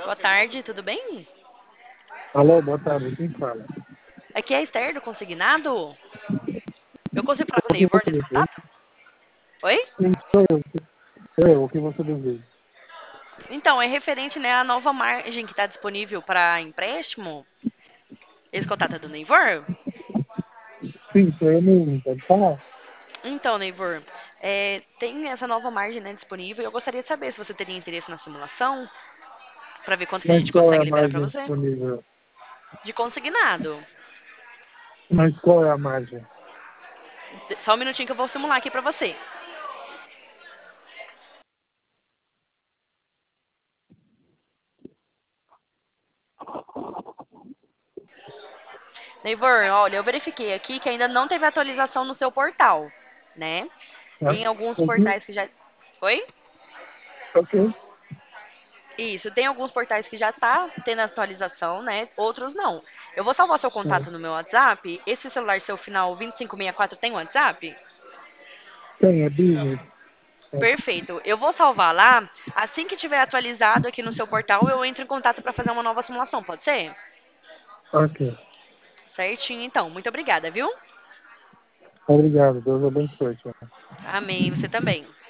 Boa tarde, tudo bem? Alô, boa tarde, quem fala? Aqui é a Esther do Consignado. Eu consigo falar com o O que Neivor você nesse deseja? contato? Oi? Sim, sou eu, o que você deseja? Então, é referente, né, à nova margem que está disponível para empréstimo. Esse contato é do Neivor? Sim, sou eu mesmo, pode falar? Então, Neivor, tem essa nova margem, né, disponível e eu gostaria de saber se você teria interesse na simulação para ver quanto que a Mas gente qual é consegue a liberar para margem você. disponível? De consignado. Mas qual é a margem? Só um minutinho que eu vou simular aqui para você. Neivor, olha, eu verifiquei aqui que ainda não teve atualização no seu portal, né? Tá? Tem alguns Ok? portais que já. Oi? Ok? Isso, tem alguns portais que já tá tendo atualização, né? Outros não. Eu vou salvar seu Tá. contato no meu WhatsApp. Esse celular seu final 2564 tem WhatsApp? Tem, é business. É. Perfeito. Eu vou salvar lá. Assim que tiver atualizado aqui no seu portal, eu entro em contato para fazer uma nova simulação, pode ser? Ok. Certinho, então. Muito obrigada, viu? Obrigado, Deus abençoe, tchau. Amém. Você também.